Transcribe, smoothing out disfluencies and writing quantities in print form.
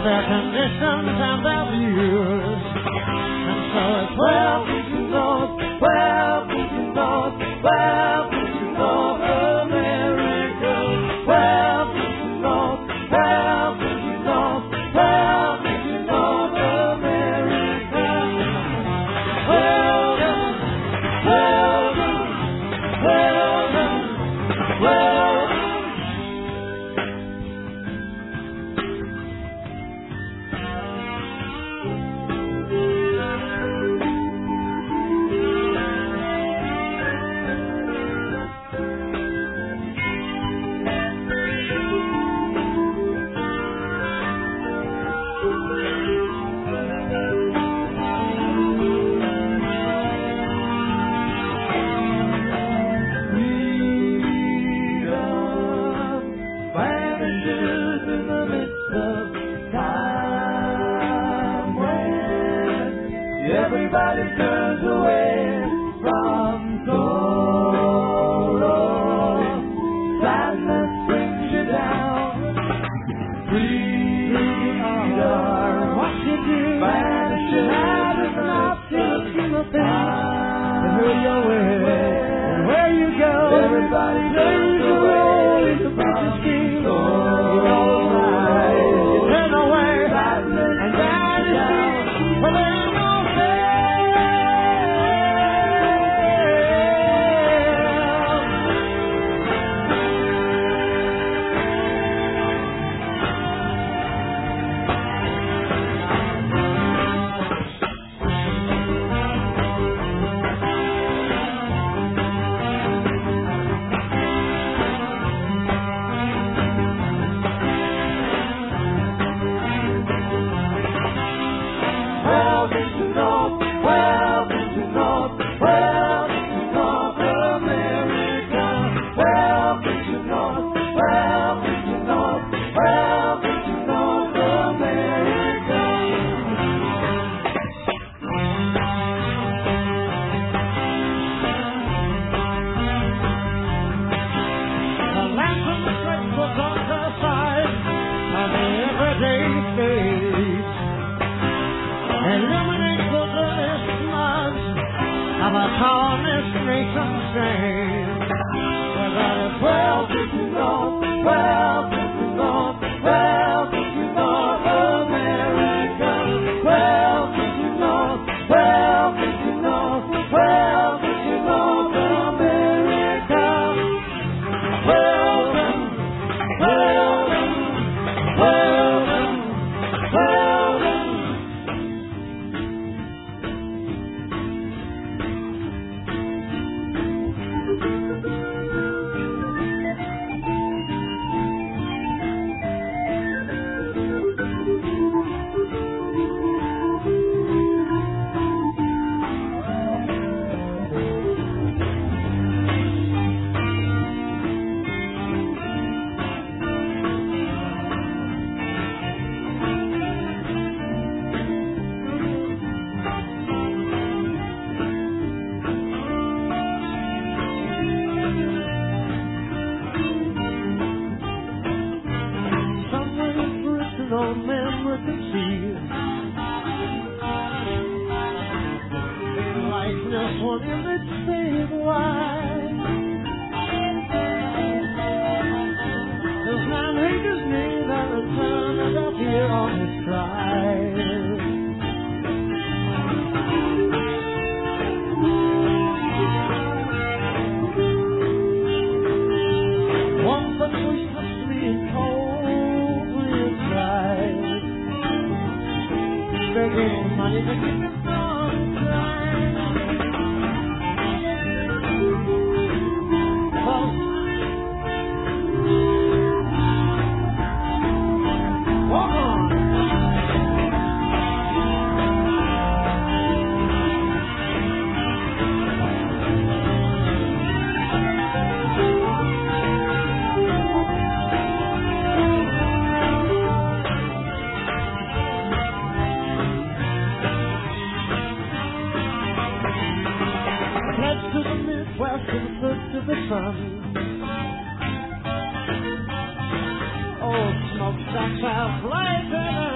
their conditions and their views. And so it's 12 inches north, 12 inches north, 12 inches north America. 12 inches north, 12 inches north, 12 inches north America. Well done, well done, well done, well done. Everybody turns away from sorrow. Sadness brings you down. Freedom, what you do, vanishes, is not taking a thing. And who you're with, and where you go, everybody turns away from sorrow. You turn away, sadness, and vanish. Well, Old smokestacks have lighted